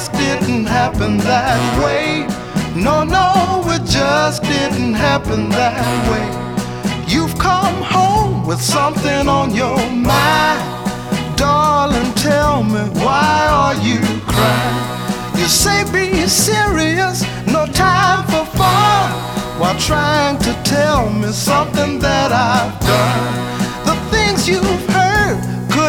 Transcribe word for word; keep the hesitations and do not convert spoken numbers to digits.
just didn't happen that way. No, no, it just didn't happen that way. You've come home with something on your mind. Darling, tell me, why are you crying? You say be serious, no time for fun, while trying to tell me something that I've